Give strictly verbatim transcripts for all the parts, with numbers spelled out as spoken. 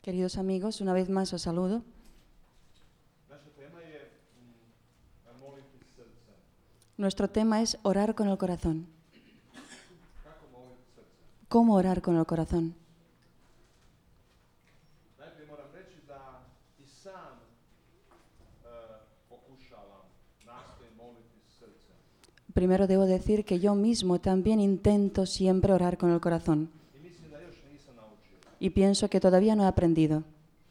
Queridos amigos, una vez más os saludo. Nuestro tema es orar con el corazón. ¿Cómo orar con el corazón? Primero debo decir que yo mismo también intento siempre orar con el corazón. Y pienso que todavía no he aprendido.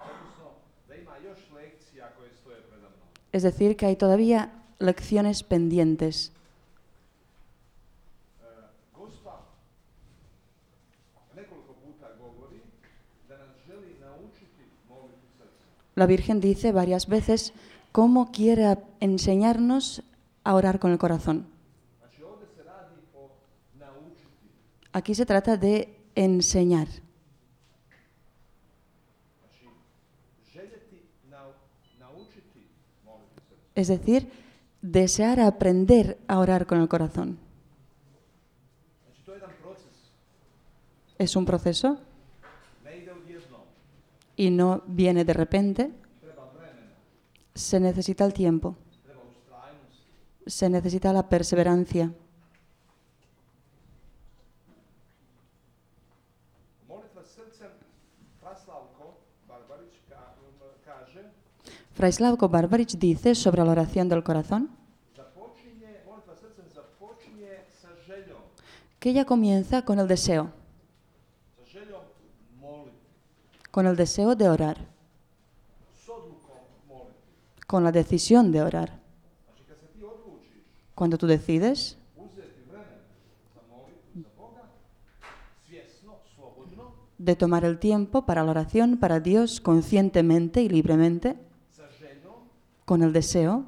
Es decir, que hay todavía lecciones pendientes. La Virgen dice varias veces cómo quiere enseñarnos a orar con el corazón. Aquí se trata de enseñar. Es decir, desear aprender a orar con el corazón. Es un proceso y no viene de repente. Se necesita el tiempo. Se necesita la perseverancia. Fray Slavko Barbarič dice sobre la oración del corazón que ella comienza con el deseo, con el deseo de orar, con la decisión de orar. Cuando tú decides de tomar el tiempo para la oración, para Dios, conscientemente y libremente, con el deseo,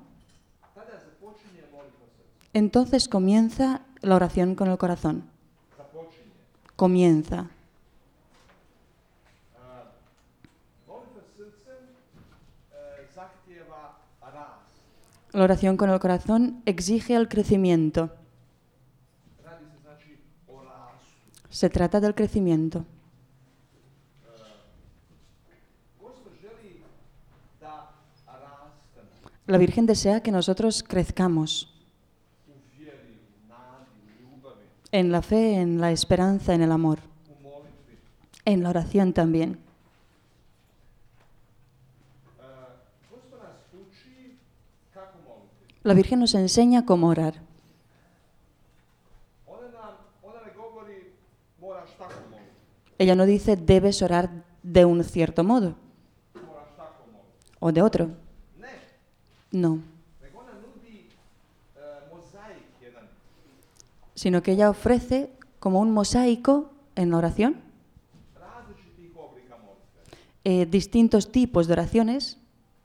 entonces comienza la oración con el corazón. Comienza. La oración con el corazón exige el crecimiento. Se trata del crecimiento. La Virgen desea que nosotros crezcamos en la fe, en la esperanza, en el amor, en la oración también. La Virgen nos enseña cómo orar. Ella no dice debes orar de un cierto modo o de otro. No. Sino que ella ofrece como un mosaico en la oración eh, distintos tipos de oraciones.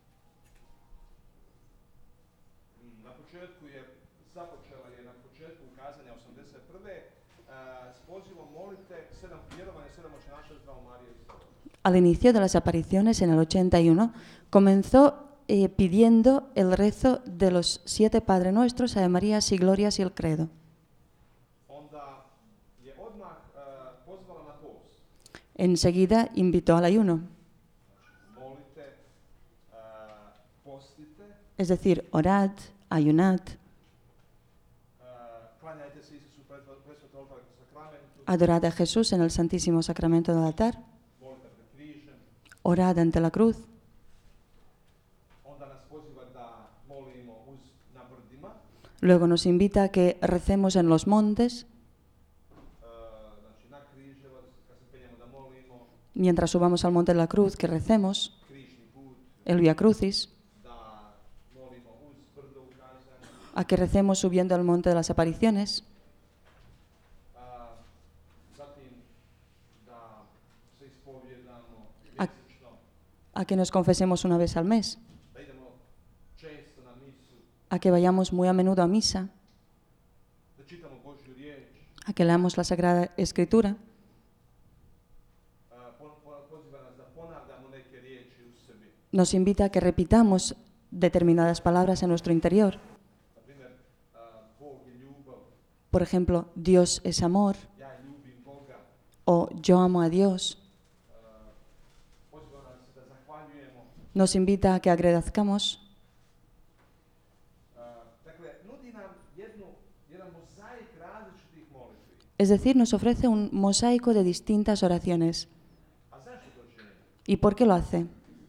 Al inicio de las apariciones en el ochenta y uno comenzó eh, pidiendo el rezo de los siete Padre Nuestros, Ave Marías y Glorias y el Credo. Enseguida invitó al ayuno. Es decir, orad, ayunad, adorad a Jesús en el Santísimo Sacramento del altar, orad ante la cruz, luego nos invita a que recemos en los montes, mientras subamos al monte de la cruz, que recemos el Vía Crucis, a que recemos subiendo al monte de las apariciones, a, a que nos confesemos una vez al mes, a que vayamos muy a menudo a misa, a que leamos la Sagrada Escritura, nos invita a que repitamos determinadas palabras en nuestro interior. Por ejemplo, Dios es amor, o yo amo a Dios, Nos invita a que agradezcamos. Es decir, nos ofrece un mosaico de distintas oraciones. ¿Y por qué lo hace?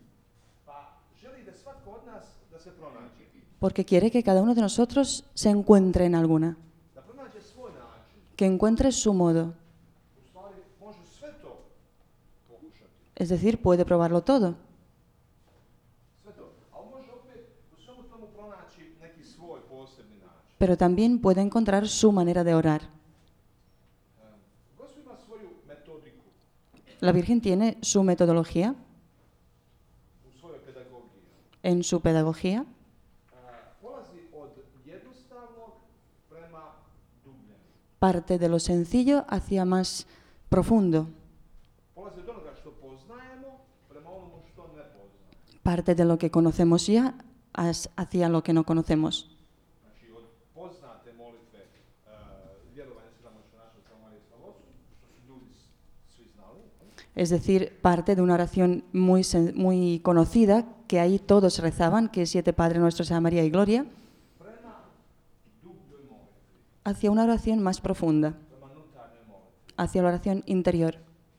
Porque quiere que cada uno de nosotros se encuentre en alguna, que encuentre su modo. Es decir, puede probarlo todo. Pero también puede encontrar su manera de orar. La Virgen tiene su metodología, en su pedagogía. Parte de lo sencillo hacia más profundo. Parte de lo que conocemos ya hacia lo que no conocemos. Es decir, parte de una oración muy, muy conocida, que ahí todos rezaban, que es Siete Padre Nuestros, Ave María y Gloria, hacia una oración más profunda, hacia la oración interior.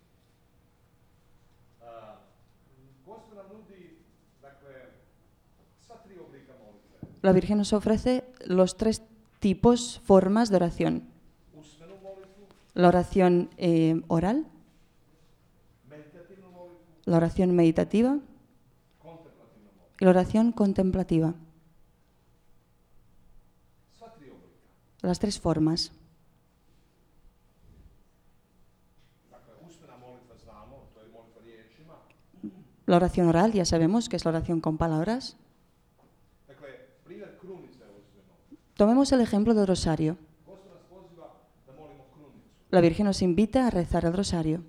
La Virgen nos ofrece los tres tipos, formas de oración. La oración eh, oral, la oración meditativa y la oración contemplativa. Las tres formas. La oración oral, ya sabemos que es la oración con palabras. Tomemos el ejemplo del rosario. La Virgen nos invita a rezar el rosario.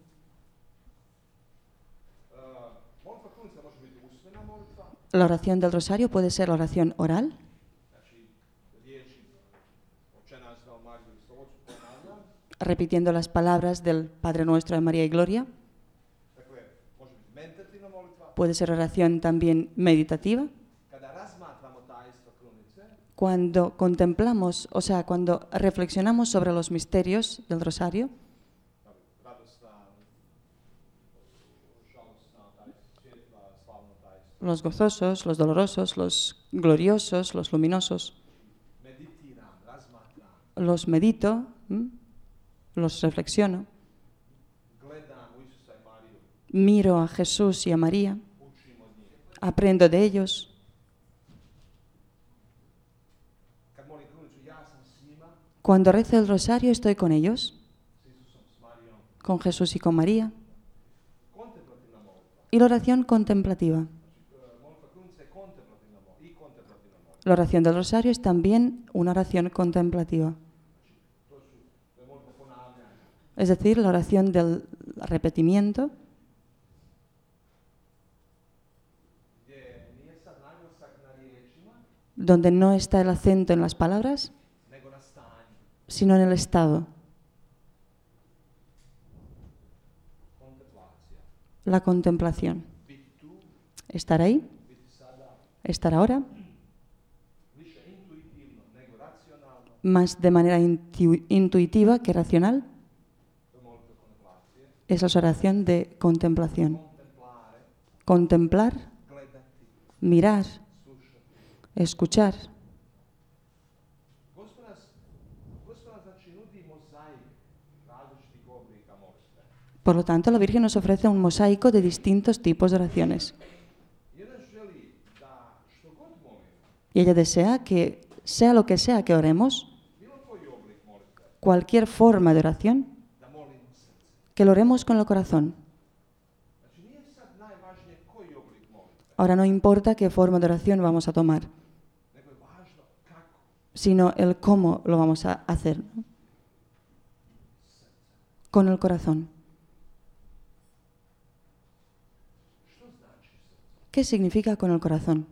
La oración del rosario puede ser la oración oral, repitiendo las palabras del Padre Nuestro, de María y Gloria. Puede ser oración también meditativa. Cuando contemplamos, o sea, cuando reflexionamos sobre los misterios del rosario, los gozosos, los dolorosos, los gloriosos, los luminosos, los medito, ¿m? los reflexiono, miro a Jesús y a María, aprendo de ellos. Cuando rezo el rosario estoy con ellos, con Jesús y con María. Y la oración contemplativa. La oración del rosario es también una oración contemplativa. Es decir, la oración del repetimiento, donde no está el acento en las palabras, sino en el estado. La contemplación. Estar ahí, estar ahora, más de manera intu- intuitiva que racional, es la oración de contemplación. Contemplar, mirar, escuchar. Por lo tanto, la Virgen nos ofrece un mosaico de distintos tipos de oraciones. Y ella desea que, sea lo que sea que oremos, cualquier forma de oración, que lo oremos con el corazón. Ahora no importa qué forma de oración vamos a tomar, sino el cómo lo vamos a hacer, ¿no? Con el corazón. ¿Qué significa con el corazón?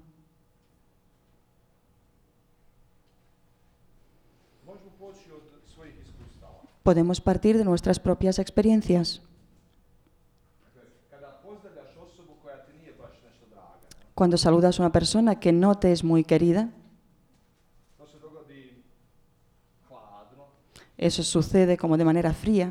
Podemos partir de nuestras propias experiencias. Cuando saludas a una persona que no te es muy querida, eso sucede como de manera fría.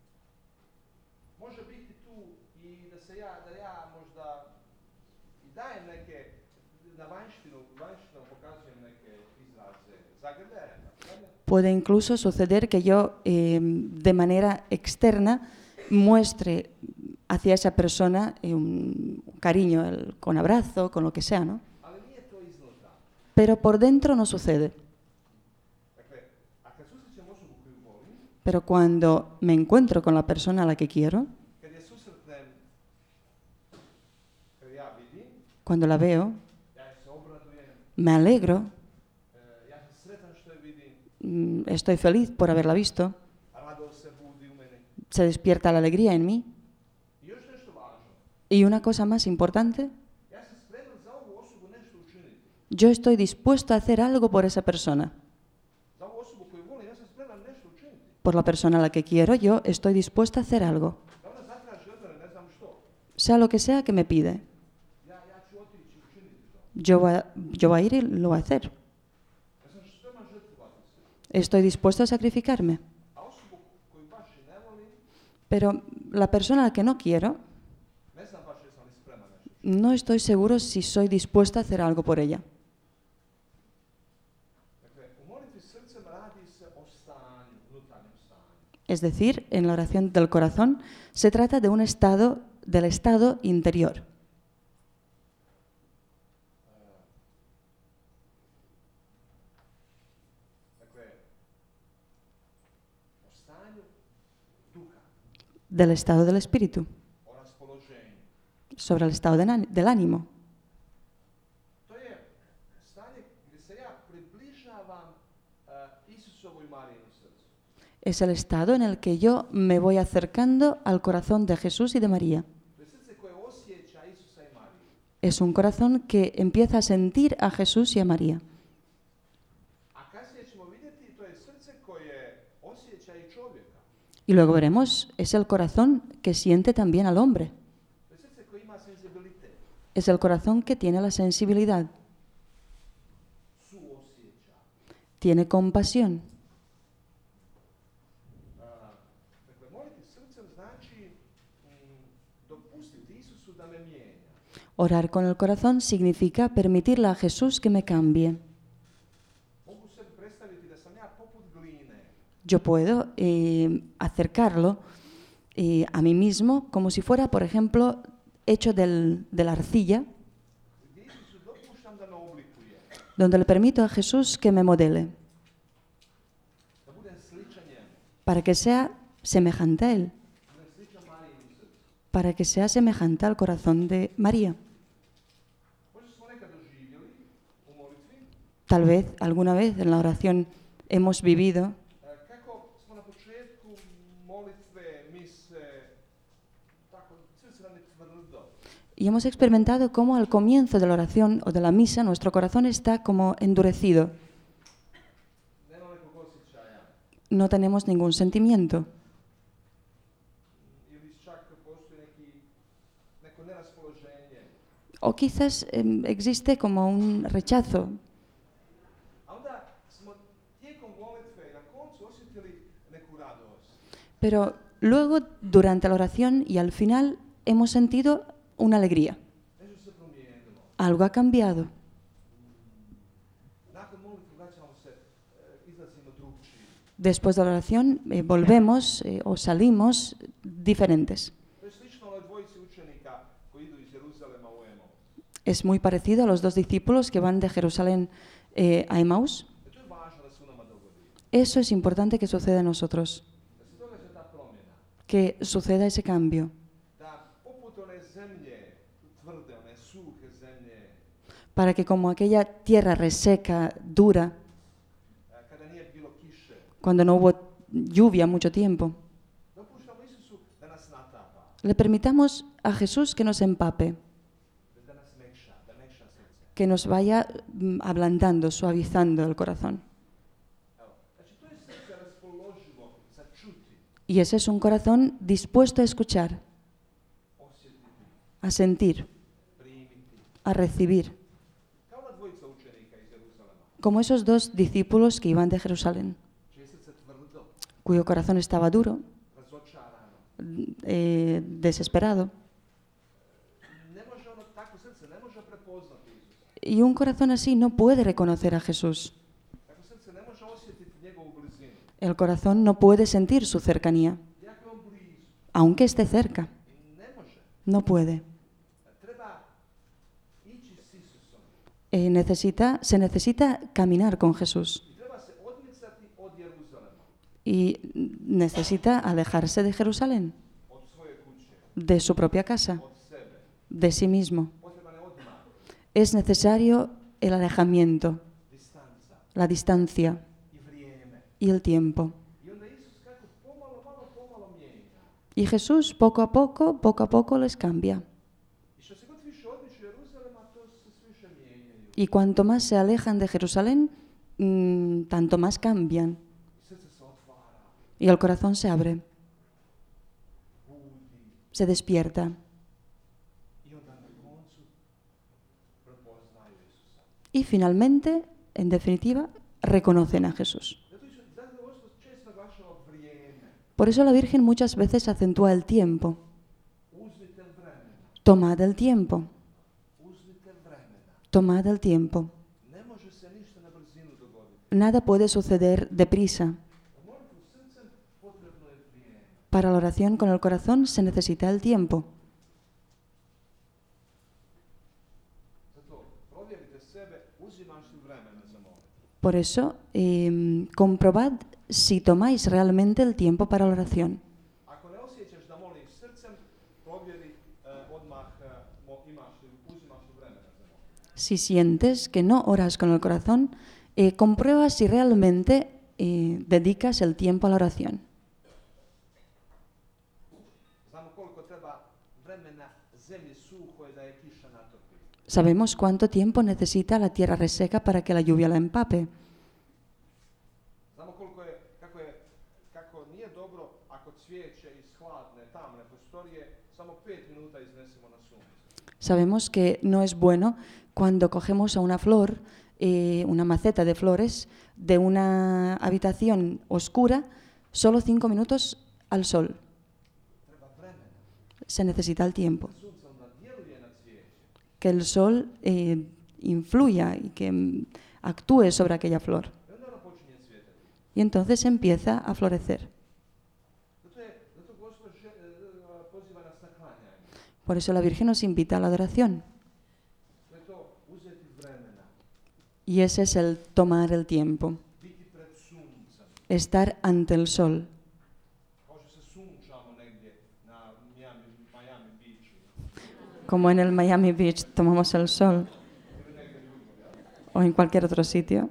Puede incluso suceder que yo, eh, de manera externa, muestre hacia esa persona eh, un cariño, el, con abrazo, con lo que sea, ¿no? Pero por dentro no sucede. Pero cuando me encuentro con la persona a la que quiero, cuando la veo, me alegro, estoy feliz por haberla visto, se despierta la alegría en mí. Y una cosa más importante, yo estoy dispuesto a hacer algo por esa persona. Por la persona a la que quiero, yo estoy dispuesto a hacer algo. Sea lo que sea que me pide. Yo voy a, yo voy a ir y lo voy a hacer. Estoy dispuesto a sacrificarme. Pero la persona a la que no quiero, no estoy seguro si soy dispuesta a hacer algo por ella. Es decir, en la oración del corazón se trata de un estado, del estado interior. Del estado del espíritu, sobre el estado de, del ánimo. Es el estado en el que yo me voy acercando al corazón de Jesús y de María. Es un corazón que empieza a sentir a Jesús y a María. Y luego veremos, es el corazón que siente también al hombre. Es el corazón que tiene la sensibilidad. Tiene compasión. Orar con el corazón significa permitirle a Jesús que me cambie. Yo puedo eh, acercarlo eh, a mí mismo como si fuera, por ejemplo, hecho del, de la arcilla, donde le permito a Jesús que me modele, para que sea semejante a Él, para que sea semejante al corazón de María. Tal vez, alguna vez en la oración hemos vivido y hemos experimentado cómo al comienzo de la oración o de la misa nuestro corazón está como endurecido. No tenemos ningún sentimiento. O quizás eh, existe como un rechazo. Pero luego, durante la oración y al final, hemos sentido una alegría. Algo ha cambiado. Después de la oración eh, volvemos eh, o salimos diferentes. Es muy parecido a los dos discípulos que van de Jerusalén eh, a Emaús. Eso es importante que suceda en nosotros. Que suceda ese cambio. Para que como aquella tierra reseca, dura, cuando no hubo lluvia mucho tiempo, le permitamos a Jesús que nos empape, que nos vaya ablandando, suavizando el corazón. Y ese es un corazón dispuesto a escuchar, a sentir, a recibir, como esos dos discípulos que iban de Jerusalén, cuyo corazón estaba duro, eh, desesperado. Y un corazón así no puede reconocer a Jesús. El corazón no puede sentir su cercanía, aunque esté cerca. No puede. Eh, necesita, se necesita caminar con Jesús. Y necesita alejarse de Jerusalén, de su propia casa, de sí mismo. Es necesario el alejamiento, la distancia y el tiempo. Y Jesús poco a poco, poco a poco les cambia. Y cuanto más se alejan de Jerusalén, mmm, tanto más cambian. Y el corazón se abre, se despierta. Y finalmente, en definitiva, reconocen a Jesús. Por eso la Virgen muchas veces acentúa el tiempo. Tomad el tiempo. Tomad el tiempo. Nada puede suceder deprisa. Para la oración con el corazón se necesita el tiempo. Por eso, eh, comprobad si tomáis realmente el tiempo para la oración. Si sientes que no oras con el corazón, eh, comprueba si realmente eh, dedicas el tiempo a la oración. Sabemos cuánto tiempo necesita la tierra reseca para que la lluvia la empape. Sabemos que no es bueno cuando cogemos a una flor, eh, una maceta de flores, de una habitación oscura, solo cinco minutos al sol. Se necesita el tiempo. Que el sol eh, influya y que mm, actúe sobre aquella flor. Y entonces empieza a florecer. Por eso la Virgen nos invita a la adoración. Y ese es el tomar el tiempo. Estar ante el sol. Como en el Miami Beach tomamos el sol. O en cualquier otro sitio.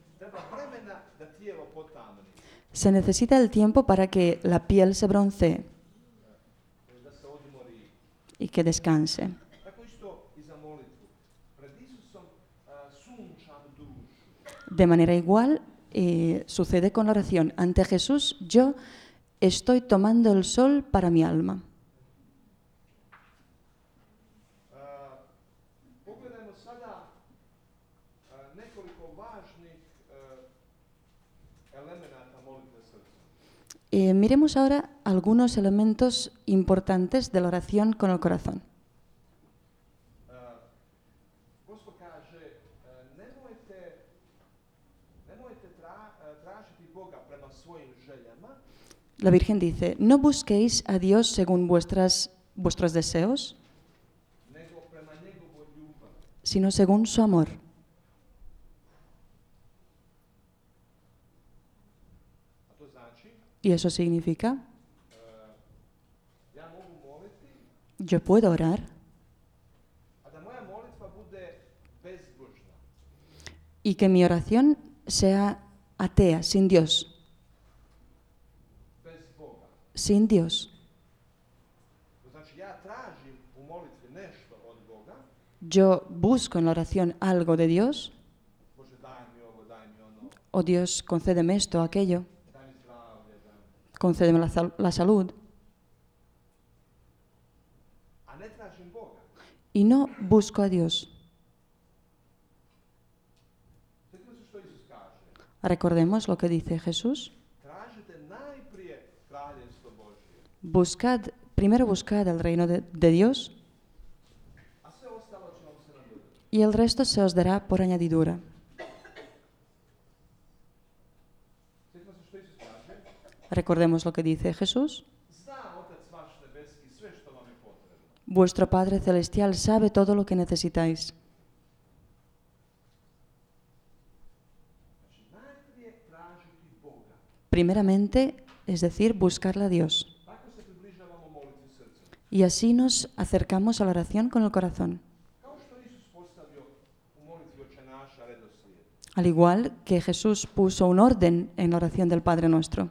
Se necesita el tiempo para que la piel se broncee y que descanse. De manera igual, eh, sucede con la oración. Ante Jesús, yo estoy tomando el sol para mi alma. Eh, miremos ahora algunos elementos importantes de la oración con el corazón. La Virgen dice, no busquéis a Dios según vuestras, vuestros deseos, sino según su amor. Y eso significa, yo puedo orar y que mi oración sea atea, sin Dios. Sin Dios. Yo busco en la oración algo de Dios. O Dios, concédeme esto o aquello. Concédeme la, la salud. a ne tražim Boga. y no busco a Dios. Sjetimo se što Isus kaže. Recordemos lo que dice Jesús. Tražite najprije kraljevstvo Božje, Buscad, primero buscad el reino de, de Dios a sve ostalo će vam se nadodati. y el resto se os dará por añadidura. Sjetimo se što Isus kaže. Recordemos lo que dice Jesús. Zna Otac vaš nebeski sve što vam je potrebno. Vuestro Padre Celestial sabe todo lo que necesitáis. Znači, najprije tražiti Boga. Primeramente, es decir, buscarle a Dios. Tako se približavamo molitvi srcem. Y así nos acercamos a la oración con el corazón. Kao što Isus postavio u molitvi Oče naša redoslijed. Al igual que Jesús puso un orden en la oración del Padre Nuestro.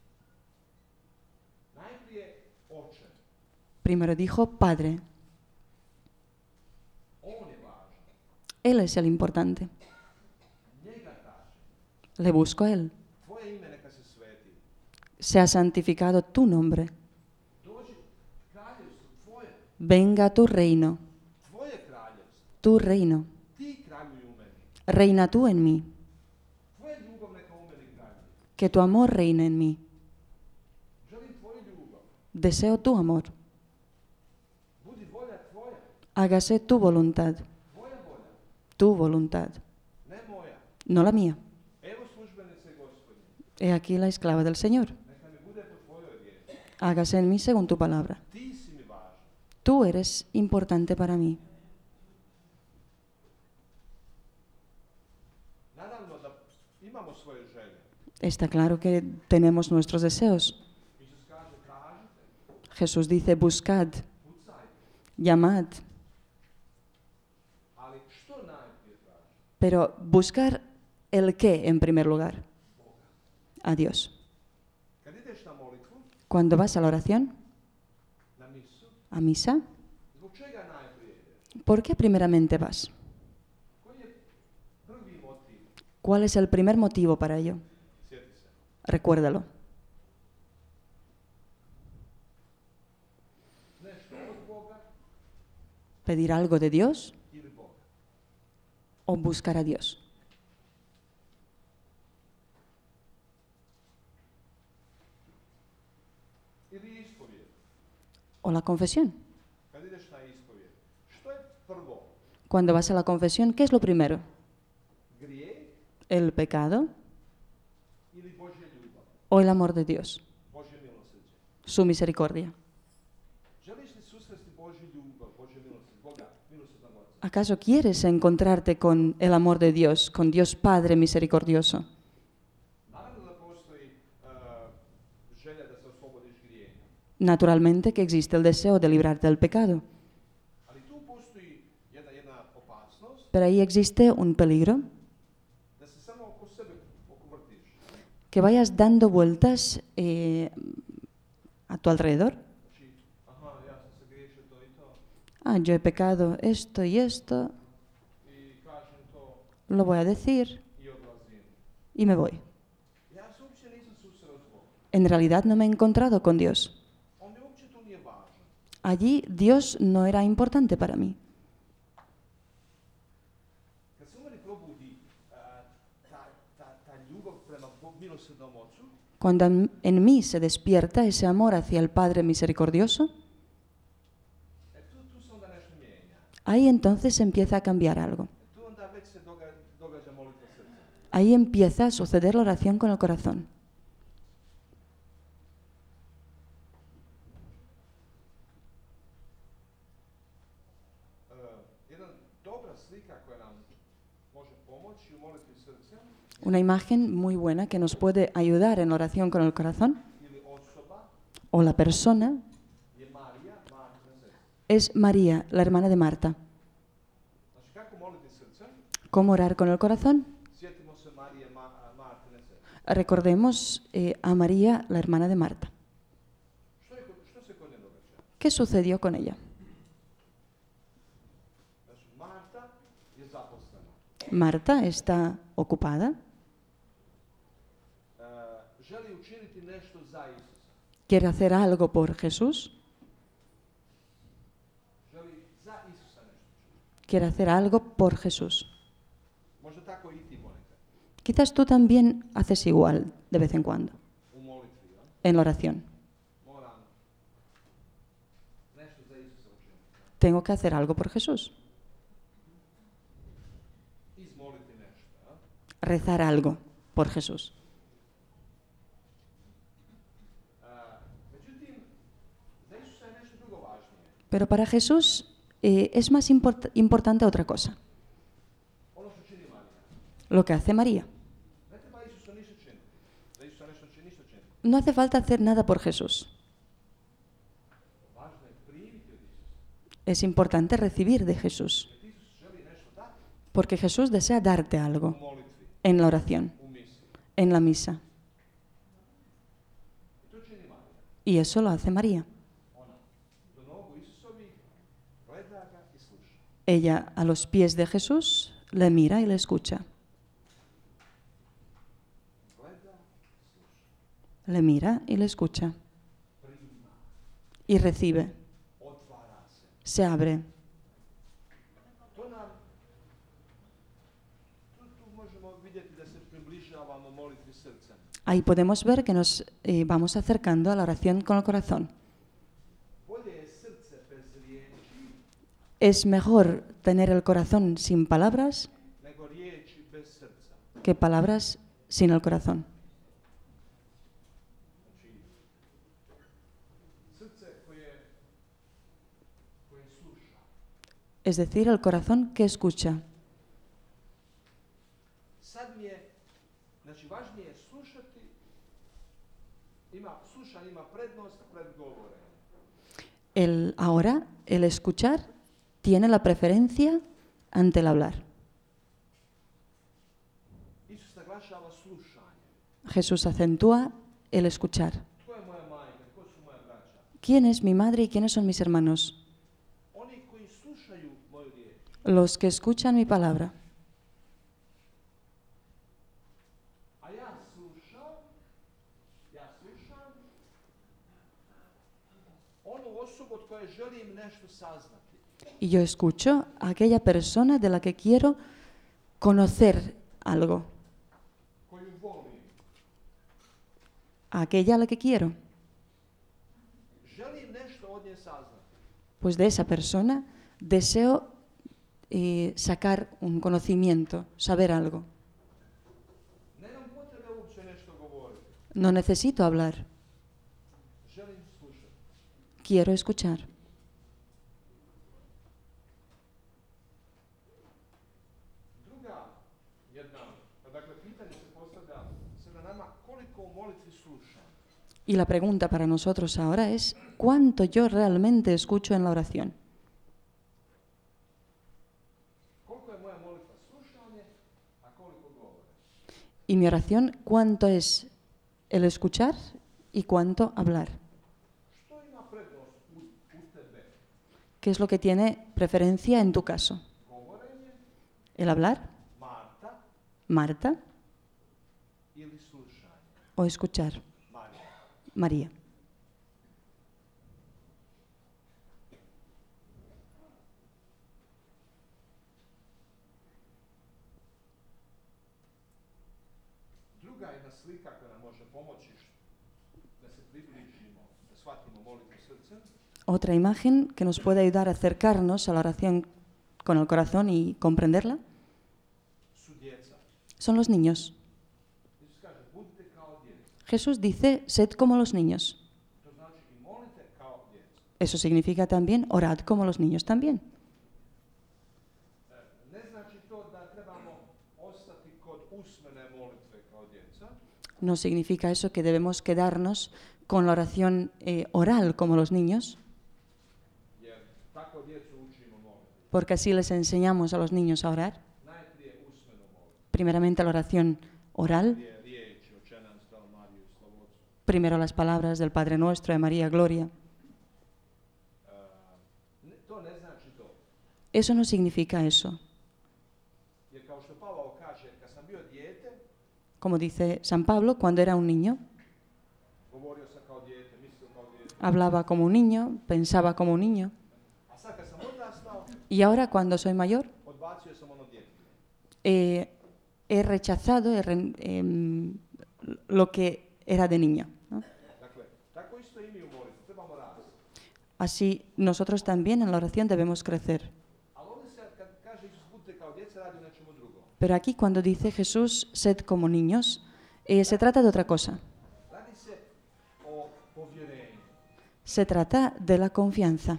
Najprije Oče, Primero dijo Padre. On je važan. Él es el importante. Njega tražim. Le busco a Él. Tvoje ime neka se sveti. Sea santificado tu nombre. Dođi kraljevstvo Tvoje, Venga tu reino. Tvoje kraljevstvo. Tu reino. Ti kraljuj u meni. Reina tú en mí. Tvoja ljubav neka u meni kraljuje. Que tu amor reine en mí. Želim Tvoju ljubav. Deseo tu amor. Budi volja Tvoja. Hágase tu voluntad. Tvoja volja. Tu voluntad. Ne moja. No la mía. Evo službenice Gospodnje. He aquí la esclava del Señor. Neka mi bude po Tvojoj riječi. Hágase en mí según tu palabra. Ti si mi važan. Tú eres importante para mí. Naravno da imamo svoje želje. Está claro que tenemos nuestros deseos. Isus kaže tražite, Jesús dice, buscad, pucajte. llamad. Ali što najprije tražite? Pero buscar el qué en primer lugar. A Dios. Kad ideš na molitvu, Cuando vas a la oración, na misu, a misa, zbog čega najprije ideš? ¿por qué primeramente vas? Koji je prvi motiv? ¿Cuál es el primer motivo para ello? Sjeti se. Recuérdalo. Nešto od Boga ¿Pedir algo de Dios ili Boga. o buscar a Dios? Ili ispovijed. ¿O la confesión? Kad ideš na ispovijed. Što je prvo? Cuando vas a la confesión, ¿qué es lo primero? Grijeh ¿El pecado ili Božja ljubav? o el amor de Dios? Božje milosrđe. Su misericordia. Želiš li susresti Božju ljubav, Božje milosrđe, Boga, milosrdnog Oca? ¿Acaso quieres encontrarte con el amor de Dios, con Dios Padre misericordioso? Naravno da postoji uh, želja da se oslobodiš grijeha. Naturalmente que existe el deseo de librarte del pecado, Ali tu postoji jedna, jedna opasnost pero ahí existe un peligro, da se samo oko sebe okuvrtiš. que vayas dando vueltas eh, a tu alrededor. Znači, aha, ja sam se griješio to i to Ah, yo he pecado esto y esto, i kažem to lo voy a decir i odlazim. y me voy. Ja se uopće nisam susreo s Bogom. En realidad no me he encontrado con Dios. On mi uopće tu nije važan. Allí Dios no era importante para mí. Kad se u meni probudi uh, ta, ta, ta ljubav prema Bog, milosrdnom Ocu, Cuando en, en mí se despierta ese amor hacia el Padre misericordioso, e tu, tu se onda nešto mijenja. ahí entonces empieza a cambiar algo. E tu onda već se doga, događa molitva srca. Ahí empieza a suceder la oración con el corazón. Uh, jedna dobra slika koja nam može pomoći u molitvi srca Una imagen muy buena que nos puede ayudar en la oración con el corazón, ili osoba o la persona, je Marija, Martina sestra. es María, la hermana de Marta. Znači kako moliti srca? ¿Cómo orar con el corazón? Sjetimo se Marije, Ma, a, Martine sestre. Recordemos eh, a María, la hermana de Marta. Što, je, kod- što se kod nje događa? ¿Qué sucedió con ella? Znači Marta je zaposlena. Marta está ocupada, Uh, želi učiniti nešto za Isusa. quiere hacer algo por Jesús, želi za Isusa nešto činiti. quiere hacer algo por Jesús. Možda tako i ti ponekad Quizás tú también haces igual de vez en cuando, u molitvi. Ja? en la oración. Moram nešto za Isusa učiniti. Tengo que hacer algo por Jesús, Izmoliti nešto. Ja? rezar algo por Jesús. A, međutim, za Isusa je nešto drugo važnije. Pero para Jesús eh, es más import- importante otra cosa, Ono što čini Marija. lo que hace María. Ne treba Isusa ništa činiti. Za Isusa nešto čini, ništa činiti. No hace falta hacer nada por Jesús. Važno je primiti od Isusa. Es importante recibir de Jesús, Jer Isus želi nešto dati porque Jesús desea darte u algo molitvi, en la oración, u misiji. en la misa. I to čini Marija. Y eso lo hace María. Ona do nogu Isusovi gleda ga i sluša. Ella a los pies de Jesús le mira y le escucha. Gleda, sluša. Le mira y le escucha. Prima, Y recibe, otvara se. se abre. To nam, tu, tu možemo vidjeti da se približavamo molitvi srcem. Ahí podemos ver que nos eh, vamos acercando a la oración con el corazón. Bolje je srce bez riječi Es mejor tener el corazón sin palabras nego riječi bez srca. que palabras sin el corazón. Znači, srce koje, koje sluša. Es decir, el corazón que escucha. Sad mi je, znači važnije je slušati, ima, slušanje ima prednost pred govorenjem. El, ahora, el escuchar tiene la preferencia ante el hablar. Isus naglašava slušanje. Jesús acentúa el escuchar. Tko je moja majka, tko su moja braća? ¿Quién es mi madre y quiénes son mis hermanos? Oni koji slušaju moju riječ. Los que escuchan mi palabra. A ja slušam, ja slušam onu osobu od koje želim nešto saznati. Y yo escucho a aquella persona de la que quiero conocer algo. Koju volim. A aquella a la que quiero. Želim nešto od nje saznati. Pues de esa persona deseo eh, sacar un conocimiento, saber algo. Nemam potrebe uopće nešto govoriti. No necesito hablar, Želim slušati. quiero escuchar. Druga jedna, dakle pitanje se postavlja sada nama koliko u molitvi slušam. Y la pregunta para nosotros ahora es, ¿cuánto yo realmente escucho en la oración? Koliko je moja molitva slušanje, a koliko govore. Y mi oración, ¿cuánto es el escuchar y cuánto hablar? Što ima prednost u, u tebe? ¿Qué es lo que tiene preferencia en tu caso? Govorenje, ¿El hablar, Marta Marta, ili slušanje? o escuchar, Marija. María? Druga jedna slika koja nam može pomoći da se približimo, da shvatimo molitvu srcem, Otra imagen que nos puede ayudar a acercarnos a la oración con el corazón y comprenderla su djeca. son los niños. Isus kaže, budite kao djeca. Jesús dice, sed como los niños. To znači i molite kao djeca. Eso significa también, orad como los niños también. E, Ne znači to da trebamo ostati kod usmene molitve kao djeca, No significa eso que debemos quedarnos con la oración eh, oral como los niños, jer tako djecu učimo moliti. porque así les enseñamos a los niños a orar. Najprije usmenu molitvu. Primeramente la oración oral, Prije riječi, Oče nam slav Mariju, Slavocu. primero las palabras del Padre Nuestro, de María Gloria. E, ne- To ne znači to. Eso no significa eso. Jer kao što Pavao kaže, kad sam bio dijete, Como dice San Pablo, cuando era un niño, govorio sam kao dijete, mislio kao dijete. hablaba como un niño, pensaba como un niño. A sad kad sam odrastao, Y ahora, cuando soy mayor, odbacio sam ono djetinje. eh, he rechazado he re- em, lo que era de niño, ¿no? Dakle, tako isto i mi u molitvi, trebamo rasti. Así nosotros también en la oración debemos crecer. Ali ovdje se kad kaže Isus budite kao djeca radi o nečemu drugom. Pero aquí cuando dice Jesús, sed como niños, eh, se trata de otra cosa. Radi se o povjerenju. Se trata de la confianza,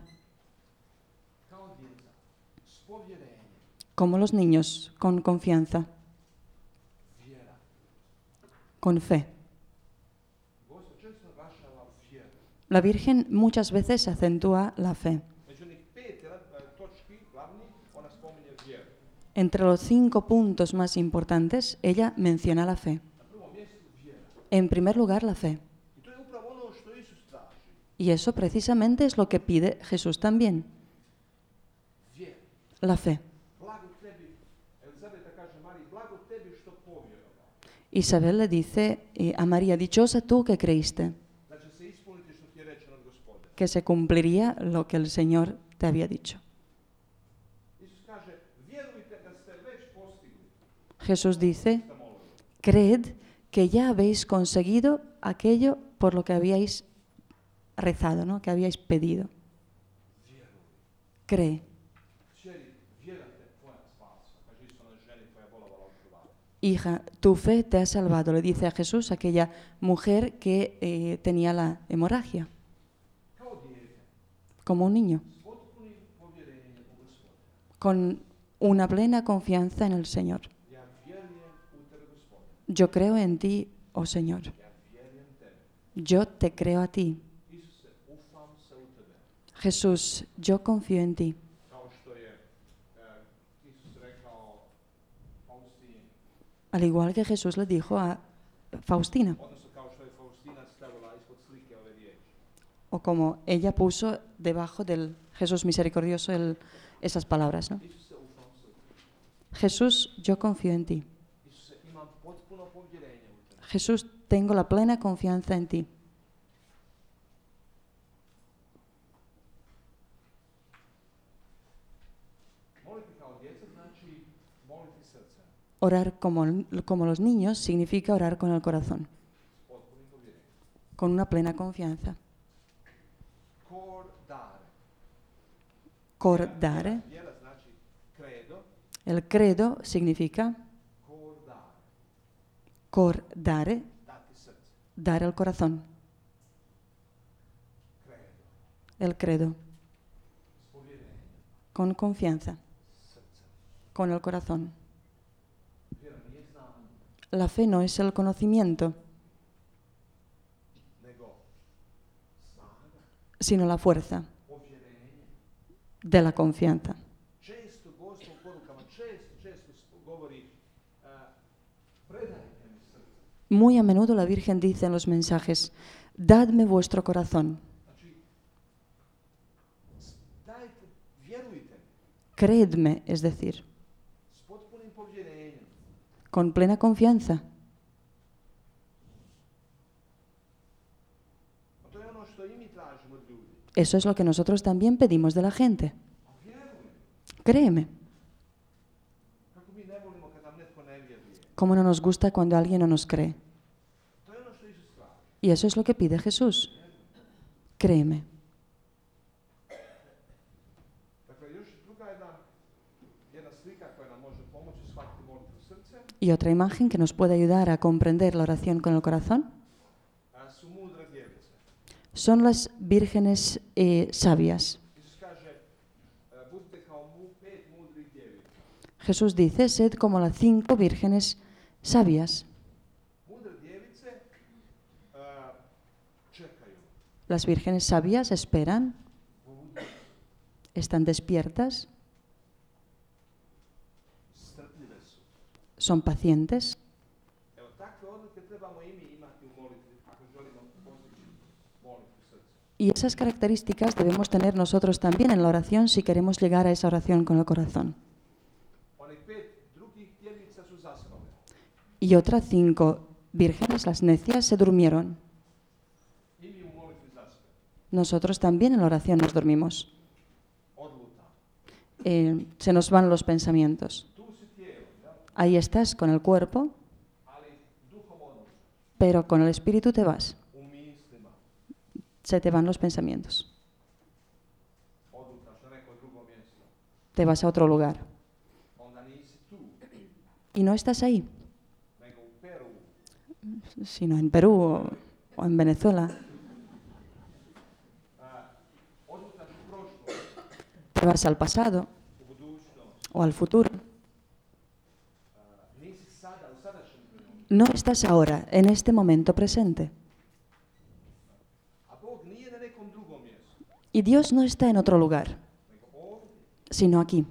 Kao djeca, s povjerenjem, como los niños, con confianza, vjera. con fe. Gospod često naglašava vjeru. La Virgen muchas veces acentúa la fe. Među onih pet eh, točki glavnih, ona spominje vjeru. Entre los cinco puntos más importantes, ella menciona la fe. Na prvom mjestu vjera. En primer lugar, la fe. I to je upravo ono što Isus traži. Y eso precisamente es lo que pide Jesús también, Vjera. la fe. Blago tebi, Elizabeta kaže Mariji, blago tebi što povjerovao. Isabel le dice eh, a María, dichosa tú que creíste, Da će se ispuniti što ti je rečeno od Gospoda. que se cumpliría lo que el Señor te había dicho. Isus kaže, vjerujte da ste već postigli. Jesús dice, Ste molili. creed que ya habéis conseguido aquello por lo que habíais rezado, ¿no? Que habíais pedido. Vjeruj. Cree. Kćeri, vjera te tvoja spasa. Kaže isto na ženi koja je bolovala od krvari. Hija, tu fe te ha salvado, le dice a Jesús a aquella mujer que eh, tenía la hemorragia, Kao dijete, como un niño, s potpunim povjerenjem u Gospoda. con una plena confianza en el Señor. Ja vjerujem u tebe, Gospode. Yo creo en ti, oh Señor. Ja vjerujem tebe. Yo te creo a ti. Isuse, ufam se u tebe. Jesús, yo confío en ti. Kao što je eh, Isus rekao Faustini. Al igual que Jesús le dijo a Faustina, Odnosno kao što je Faustina stavila ispod slike ove riječi. o como ella puso debajo del Jesús misericordioso el- esas palabras, ¿no? Isuse, ufam se u tebe. Jesús, yo confío en ti. Isuse, imam potpuno povjerenje u tebe. Jesús, tengo la plena confianza en ti. Moliti kao djeca znači moliti srcem, Orar como, como los niños significa orar con el corazón, s potpunim povjerenjem. con una plena confianza. Kor dare. Cor dare. Vjera znači credo, El credo significa kor dare. cor dare, Dati srce. dar el corazón. Credo. El credo, S povjerenjem. con confianza, Srce. con el corazón. Vjera nije znanje, La fe no es el conocimiento, nego snaga, sino la fuerza povjerenje. de la confianza. Često Gospod u porukama, često, često sp- govori uh, predajte mi srce. Muy a menudo la Virgen dice en los mensajes, dadme vuestro corazón, Znači, s- dajte, vjerujte mi, creedme, es decir, s potpunim povjerenjem. con plena confianza. A to je ono što i mi tražimo od ljudi. Eso es lo que nosotros también pedimos de la gente. A vjeruj. Créeme, Kako mi ne volimo kad nam netko ne vjeruje. cómo no nos gusta cuando alguien no nos cree. To je ono što Isus traži. Y eso es lo que pide Jesús. Créeme. Dakle, još druga jedna, jedna slika koja nam može pomoći shvatiti molitvu srce, Y otra imagen que nos puede ayudar a comprender la oración con el corazón a, su mudre djevice. son las vírgenes eh, sabias. Isus kaže, e, budite kao mu, pet mudrih djevica. Jesús dice, sed como las cinco vírgenes sabias. Mudre djevice e, čekaju, Las vírgenes sabias esperan, budu, están despiertas, strpljive su. son pacientes. Evo, takve odlike trebamo i mi imati u molitvi ako želimo postići molitvu srca. Y esas características debemos tener nosotros también en la oración si queremos llegar a esa oración con el corazón. Onih pet drugih djevica su zaspale. Y otras cinco vírgenes, las necias, se durmieron. I mi u molitvi zaspali. Nosotros también en la oración nos dormimos. Odluta. eh, se nos van los pensamientos. Tu si tijelo, jel? Ahí estás con el cuerpo, Ali duhom odlaziš. pero con el espíritu te vas. U mislima. Se te van los pensamientos. Odlutaš na neko drugo mjesto. Te vas a otro lugar. Onda nisi tu, Y no estás ahí, nego u Peru. sino en Perú o, o en Venezuela. A, odlutaš u prošlost, Te vas al pasado u budućnost. o al futuro. A, nisi sada, u sadašnjem trenutku. No estás ahora, en este momento presente. A Bog nije na nekom drugom mjestu, Y Dios no está en otro lugar, nego ovdje. sino aquí.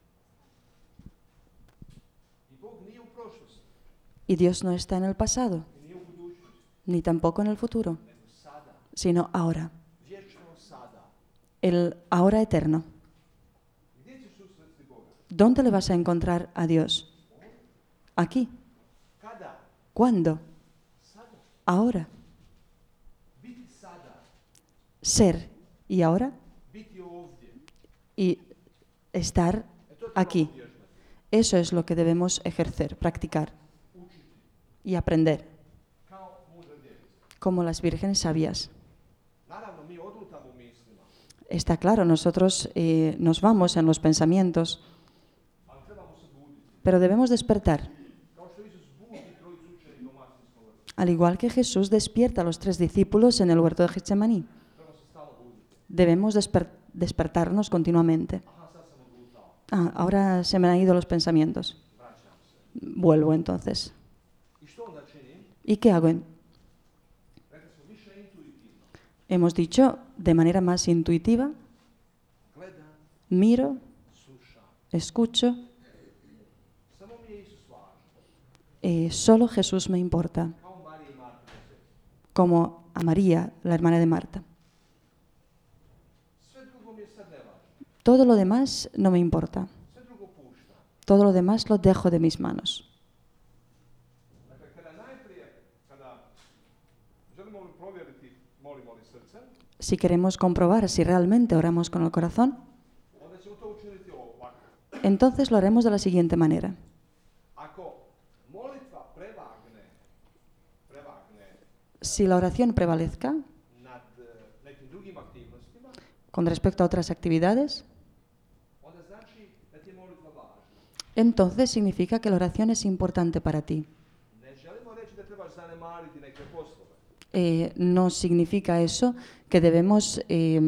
I Bog nije u prošlosti, Y Dios no está en el pasado, i nije u budućnosti, ni tampoco en el futuro, nego sada. sino ahora. Vječno sada. El ahora eterno. Gdje ćeš susresti Boga? ¿Dónde le vas a encontrar a Dios? Aquí. Kada? ¿Cuándo? Sada. Ahora. Biti sada. Ser y ahora Biti ovdje. y estar E to aquí. trebamo vježbati. Eso es lo que debemos ejercer, practicar Učiti. y aprender, Kao mudre djevice. como las vírgenes sabias. Naravno, mi odlutamo u mislima, Está claro, nosotros eh, nos vamos en los pensamientos, ali trebamo se buditi. pero debemos despertar. Kao što Isus budi trojicu učenika u Maslinskom vrtu. Al igual que Jesús despierta a los tres discípulos en el huerto de Getsemaní, Trebamo se stalno buditi. debemos desper- despertarnos continuamente. Aha, sad sam odlutao. Ah, ahora se me han ido los pensamientos. Vraćam se. Vuelvo entonces. I što onda činim? ¿Y qué hago? Rekli smo više intuitivno. Hemos dicho de manera más intuitiva, Gledam, miro, slušam. escucho, Samo mi je Isus važan. eh, solo Jesús me importa, Kao Marija i Marta na svetu. como a María, la hermana de Marta. Sve drugo mi je sad nevažno. Todo lo demás no me importa, Sve drugo puštam. todo lo demás lo dejo de mis manos. Dakle, kada najprije, kada želimo li provjeriti, molimo li srcem, Si queremos comprobar si realmente oramos con el corazón, onda ćemo to učiniti ovako. entonces lo haremos de la siguiente manera. Ako molitva prevagne, prevagne Si la oración prevalezca nad eh, nekim drugim aktivnostima, con respecto a otras actividades, onda znači da ti je molitva važna. entonces significa que la oración es importante para ti. Ne želimo reći da trebaš zanemariti neke poslove. Eh, no significa eso que debemos eh,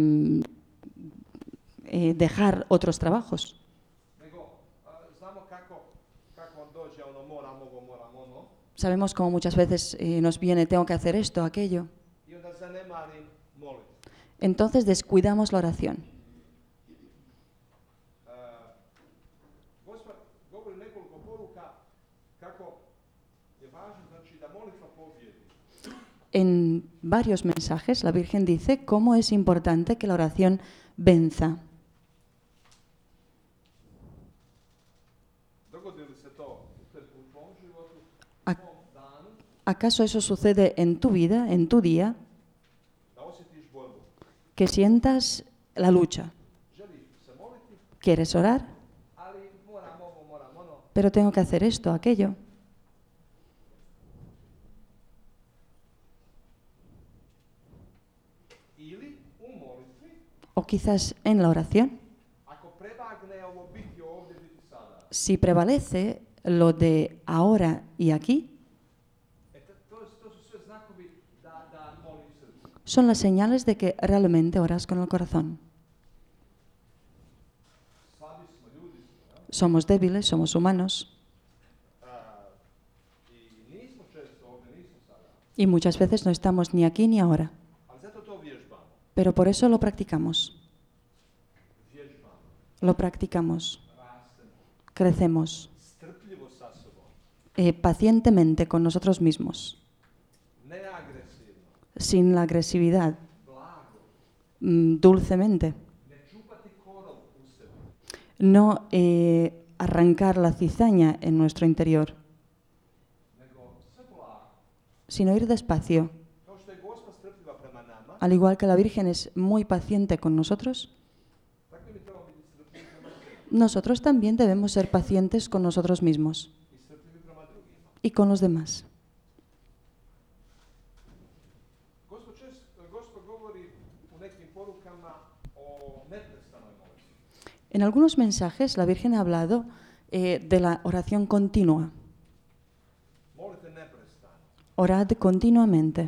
eh, dejar otros trabajos, Nego, a, znamo kako, kako vam dođe ono moram ovo, moram ono, sabemos como muchas veces eh, nos viene tengo que hacer esto, aquello, i onda zanemarim molitvu. entonces descuidamos la oración. Uh, Gospod govori nekoliko poruka kako je važno znači da molitva pobjedi. En varios mensajes la Virgen dice cómo es importante que la oración venza. Dogodi li se to u tvom životu, u A- tvom danu, ¿Acaso eso sucede en tu vida, en tu día, da osjetiš borbu? que sientas la lucha? Želiš se moliti, ¿Quieres orar? ali moram ovo, moram ono. Pero tengo que hacer esto, aquello. Ili u molitvi, O quizás en la oración, ako prevagne ovo biti ovdje, biti sada. si prevalece lo de ahora y aquí, E to, to, to su sve znakovi da, da moliš srce. son las señales de que realmente oras con el corazón. Slabi smo, ljudi smo, ja? Somos débiles, somos humanos A, i nismo često ovdje, nismo sada. y muchas veces no estamos ni aquí ni ahora, Ali zato to vježbamo. pero por eso lo practicamos, Vježbamo, lo practicamos, rastemo, crecemos strpljivo sa sobom, eh, pacientemente con nosotros mismos, neagresivno, sin la agresividad, blago, mm, dulcemente, ne čupati korov u sebi, no eh, arrancar la cizaña en nuestro interior, nego sve polako. sino ir despacio. Kao što je Gospa strpljiva prema nama, Al igual que la Virgen es muy paciente con nosotros, tako i mi trebamo biti strpljivi prema sebi. nosotros también debemos ser pacientes con nosotros mismos i strpljivi prema drugima. y con los demás. Gospod, čest, Gospod govori u nekim porukama o neprestanoj molitvi. En algunos mensajes la Virgen ha hablado eh, de la oración continua. Molite neprestano. Orad continuamente.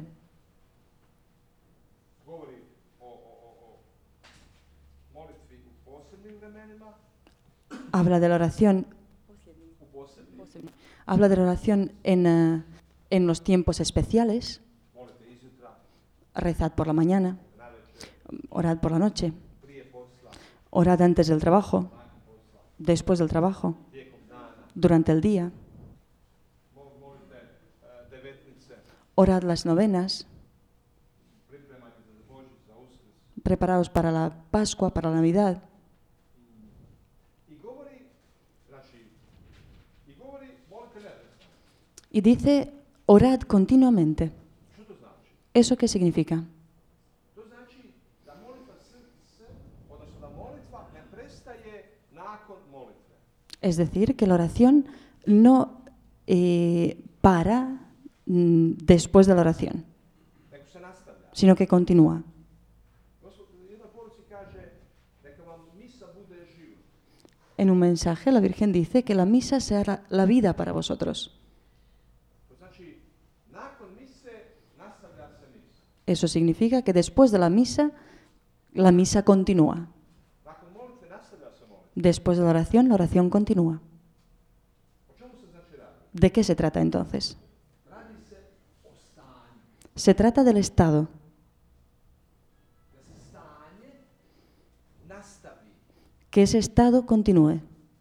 Govori o, o, o, o molitvi u posebnim vremenima, Habla de la oración, u posebnim. habla de la oración en, eh, en los tiempos especiales. Molite izjutra, Rezad por la mañana, navečer, orad por la noche, prije posla, orad antes del trabajo, nakon posla, después del trabajo, tijekom dana. durante el día. Mo- Molite uh, devetnice, Orad las novenas, pripremajte se za Božić, za Uskrs. preparaos para la Pascua, para la Navidad. I govori, znači, i govori, molite neprestano. Y dice, orad continuamente. Što to znači? ¿Eso qué significa? To znači da molitva srce, odnosno da molitva ne prestaje nakon molitve. Es decir, que la oración no eh, para mm, después de la oración, Nego se nastavlja. sino que continúa. Gospod u jednoj poruci kaže neka vam misa bude život. En un mensaje la Virgen dice que la misa sea la, la vida para vosotros. To znači nakon mise nastavlja se misa. Eso significa que después de la misa, la misa continúa. Nakon molitve nastavlja se molitva. Después de la oración, la oración continúa. O čemu se znači radi? ¿De qué se trata entonces? Radi se o stanju. Se trata del estado, Da se stanje nastavi. que ese estado continúe.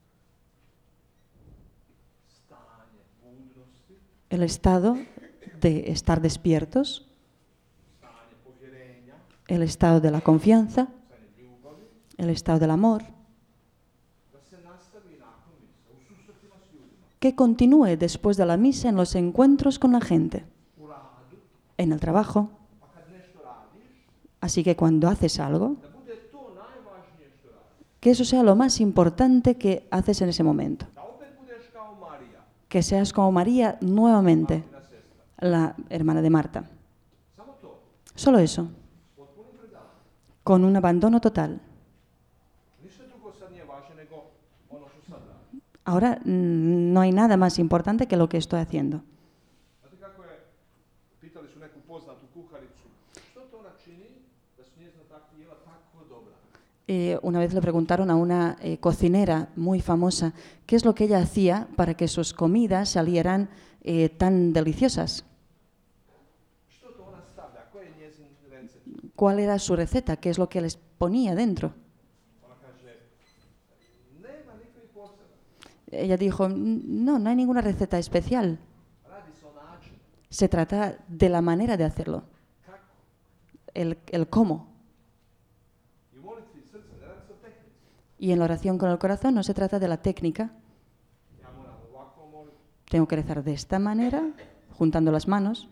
Stanje budnosti, El estado de estar despiertos, stanje povjerenja, el estado de la confianza, stanje ljubavi, el estado del amor, da se nastavi nakon misa, u susretima s ljudima, que continúe después de la misa en los encuentros con la gente, u radu, en el trabajo. pa kad nešto radiš, Así que cuando haces algo, da bude to najvažnije što radiš. que eso sea lo más importante que haces en ese momento. Da opet budeš kao Marija, Que seas como María nuevamente, Martina sestra. la hermana de Marta. Samo to, Solo eso, s potpunim predavanjem. con un abandono total. Ništa drugo sad nije važno nego ono što sad radi. Ahora mm, no hay nada más importante que lo que estoy haciendo. Znate kako je, pitali su neku poznatu kuharicu, što to ona čini da su njezina tak- jela tako dobra? Eh, una vez le preguntaron a una eh, cocinera muy famosa qué es lo que ella hacía para que sus comidas salieran eh, tan deliciosas. Što to ona stavlja? Koji je njezin recept? ¿Cuál era su receta? ¿Qué es lo que les ponía dentro? Ona kaže, nema nikakvih posebno. Ella dijo, no, no hay ninguna receta especial. Radi se o načinu. Se trata de la manera de hacerlo, Kako? el, el cómo. I u molitvi srca ne radi se o tehnici. Y en la oración con el corazón no se trata de la técnica. Ja moram ovako moliti. Tengo que rezar de esta manera, juntando las manos.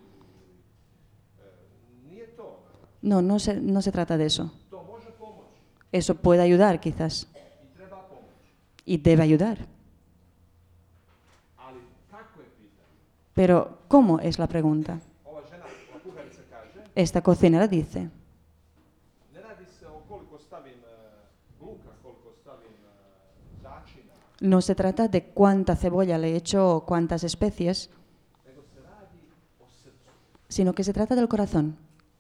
E, nije to. No, no se, no se trata de eso. To može pomoći Eso puede ayudar quizás i treba pomoći. y debe ayudar. Ali kako je pitanje? Pero ¿cómo es la pregunta? Ova žena, ova kuharica kaže, Esta cocinera dice, ne radi se o koliko stavim e, luka, koliko stavim e, začina, no se trata de cuánta cebolla le he hecho o cuántas especies, nego se radi o srcu. sino que se trata del corazón,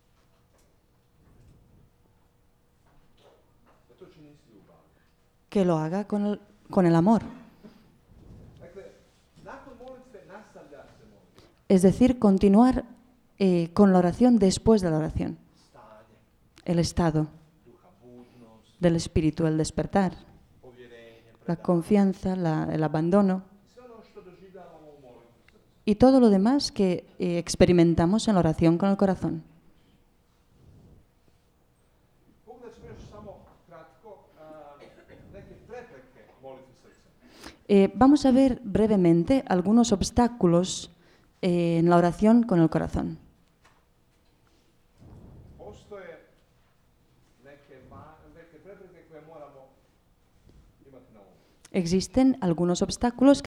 Da to čini s ljubavi. que lo haga con el, con el amor. Dakle, nakon molitve nastavlja se molitva. Es decir, continuar eh, con la oración después de la oración. Stanje, El estado duha budnost, del espíritu, el despertar, povjerenje, la predavanje. confianza, la- el abandono Sve ono što doživljavamo u molitvi srca. y todo lo demás que eh, experimentamos en la oración con el corazón. Pogledat ćemo još samo kratko a, neke prepreke molitvi srca. Eh, vamos a ver brevemente algunos obstáculos eh, en la oración con el corazón. Postoje neke, ma- neke prepreke koje moramo imati na Existen algunos obstáculos